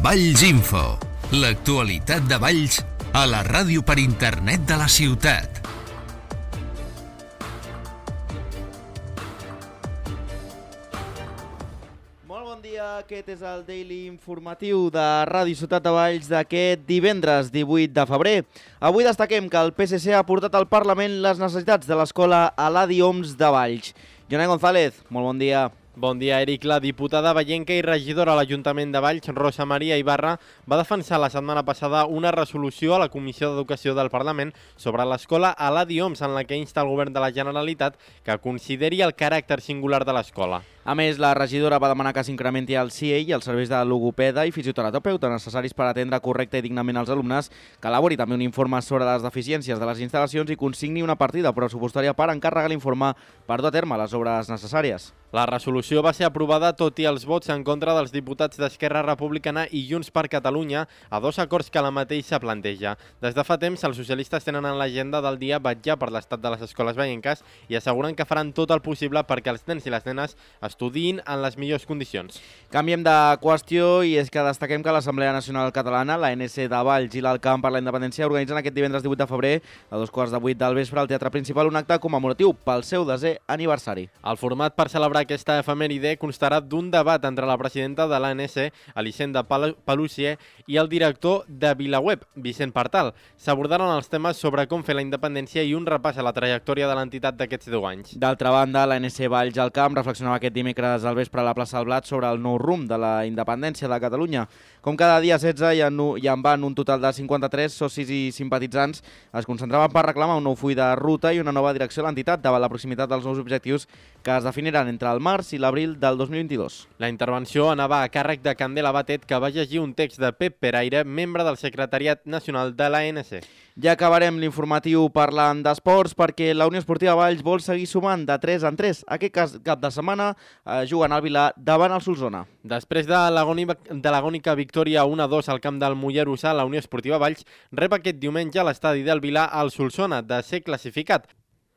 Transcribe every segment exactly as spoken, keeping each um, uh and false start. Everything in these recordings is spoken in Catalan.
Valls Info, l'actualitat de Valls a la ràdio per internet de la ciutat. Molt bon dia, aquest és el Daily Informatiu de Ràdio Ciutat de Valls d'aquest divendres divuit de febrer. Avui destaquem que el P S C ha portat al Parlament les necessitats de l'escola Eladi Homs de Valls. Jonai González, molt bon dia. Bon dia, Eric. La diputada vallenca i regidora a l'Ajuntament de Valls, Rosa Maria Ibarra, va defensar la setmana passada una resolució a la Comissió d'Educació del Parlament sobre l'escola Eladi Homs, en la que insta el govern de la Generalitat que consideri el caràcter singular de l'escola. A més, la regidora va demanar que s'incrementi el C I E i els serveis de logopeda i fisioterapeuta necessaris per atendre correcte i dignament els alumnes, que elabori també un informe sobre les deficiències de les instal·lacions i consigni una partida pressupostària per encarregar l'informe per dur a terme les obres necessàries. La resolució va ser aprovada tot i els vots en contra dels diputats d'Esquerra Republicana i Junts per Catalunya a dos acords que la mateixa planteja. Des de fa temps, els socialistes tenen en l'agenda del dia vetllar per l'estat de les escoles vallenques i asseguren que faran tot el possible perquè els nens i les nenes estudiïn en les millors condicions. Canviem de qüestió i és que destaquem que l'Assemblea Nacional Catalana, la N C de Valls i l'Alcamp per la Independència organitzen aquest divendres divuit de febrer a dos quarts de vuit del vespre al Teatre Principal un acte commemoratiu pel seu desè aniversari. El format per celebrar aquesta efemèride constarà d'un debat entre la presidenta de l'A N C, Elisenda Paluzie, i el director de VilaWeb, Vicent Partal. S'abordaran els temes sobre com fer la independència i un repàs a la trajectòria de l'entitat d'aquests deu anys. D'altra banda, l'A N C Valls Alcamp reflexionava aquest dimecres al vespre a la plaça del Blat sobre el nou rumb de la independència de Catalunya. Com cada dia setze i en, i en van un total de cinquanta-tres socis i simpatitzants, es concentraven per reclamar un nou full de ruta i una nova direcció a l'entitat davant la proximitat dels nous objectius que es definiran entre el març i l'abril del dos mil vint-i-dos. La intervenció anava a càrrec de Candela Batet, que va llegir un text de Pep Peraire, membre del secretariat nacional de l'A N C. Ja acabarem l'informatiu parlant d'esports perquè la Unió Esportiva Valls vol seguir sumant de tres en tres. Aquest cap de setmana eh, juguen al Vilar davant el Solsona. Després de l'agònica victòria un a dos al camp del Mollerussa, la Unió Esportiva Valls rep aquest diumenge a l'estadi del Vilar al Solsona de ser classificat.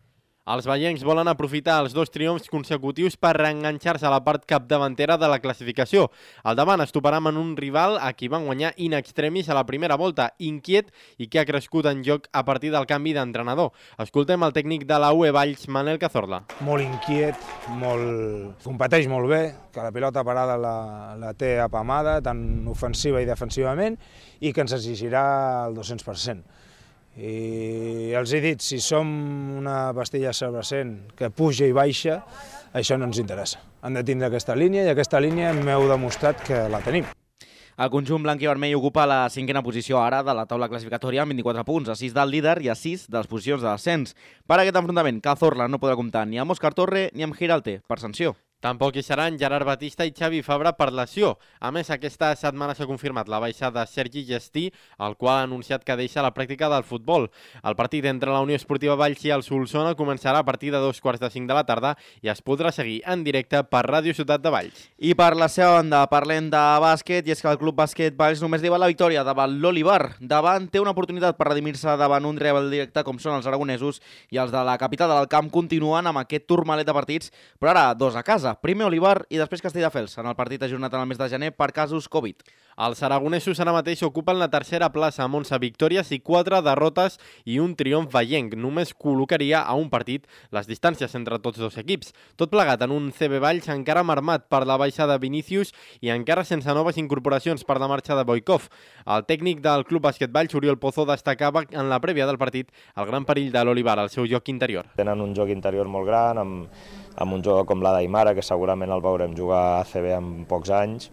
Els vallencs volen aprofitar els dos triomfs consecutius per reenganxar-se a la part capdavantera de la classificació. Al davant es toparan en un rival a qui van guanyar in extremis a la primera volta, inquiet i que ha crescut en joc a partir del canvi d'entrenador. Escoltem el tècnic de la U E Valls, Manel Cazorla. Molt inquiet, molt... competeix molt bé, que la pilota parada la, la té apamada, tant ofensiva i defensivament, i que ens exigirà el dos-cents per cent. I els he dit, si som una pastilla sabracent que puja i baixa, això no ens interessa. Han de tindre aquesta línia i aquesta línia m'heu demostrat que la tenim. El conjunt blanc i vermell ocupa la cinquena posició ara de la taula classificatòria amb vint-i-quatre punts, a sis del líder i a sis de les posicions de descens. Per aquest enfrontament, Cazorla no podrà comptar ni amb Òscar Torre ni amb Giralte, per sanció. Tampoc hi seran Gerard Batista i Xavi Fabra per lesió. A més, aquesta setmana s'ha confirmat la baixa de Sergi Gestí, el qual ha anunciat que deixa la pràctica del futbol. El partit entre la Unió Esportiva Valls i el Solsona començarà a partir de dos quarts de cinc de la tarda i es podrà seguir en directe per Ràdio Ciutat de Valls. I per la seva banda, parlem de bàsquet, i és que el Club Bàsquet Valls només li va la victòria davant l'Olivar. Davant té una oportunitat per redimir-se davant un rival directe com són els aragonesos, i els de la capital del camp continuen amb aquest turmalet de partits, però ara dos a casa. Primer Olivar i després Castelldefels, en el partit ajornat en el mes de gener per casos Covid. Els aragonesos ara mateix ocupen la tercera plaça amb onze victòries i quatre derrotes i un triomf vallenc. Només col·locaria a un partit les distàncies entre tots dos equips. Tot plegat en un C B Valls encara marmat per la baixa de Vinícius i encara sense noves incorporacions per la marxa de Boikov. El tècnic del Club Bàsquet Valls, Oriol Pozo, destacava en la prèvia del partit el gran perill de l'Olivar al seu joc interior. Tenen un joc interior molt gran, amb, amb un jugador com l'Adaimara, que segurament el veurem jugar a A C B en pocs anys,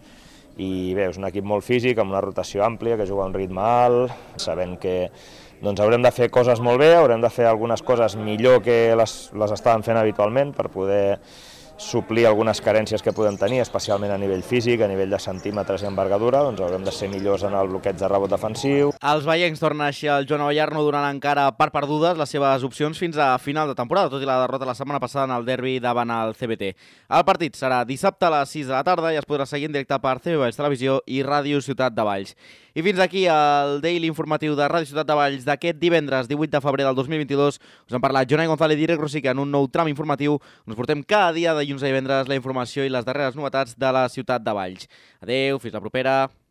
i bé, és un equip molt físic, amb una rotació àmplia, que juga a un ritme alt, sabent que doncs, haurem de fer coses molt bé, haurem de fer algunes coses millor que les, les estàvem fent habitualment per poder suplir algunes carències que podem tenir, especialment a nivell físic, a nivell de centímetres i envergadura, doncs haurem de ser millors en el bloqueig de rebot defensiu. Els vallencs tornen així al Joan Avellar, no donant encara per perdudes les seves opcions fins a final de temporada, tot i la derrota la setmana passada en el derbi davant el C B T. El partit serà dissabte a les sis de la tarda i es podrà seguir en directe per C B Valls Televisió i Ràdio Ciutat de Valls. I fins aquí el Daily Informatiu de Ràdio Ciutat de Valls d'aquest divendres divuit de febrer del dos mil vint-i-dos. Us han parlat Jonai González i Irek Rosique en un nou tram informatiu. Us portem cada dia de dilluns a divendres la informació i les darreres novetats de la ciutat de Valls. Adeu, fins la propera.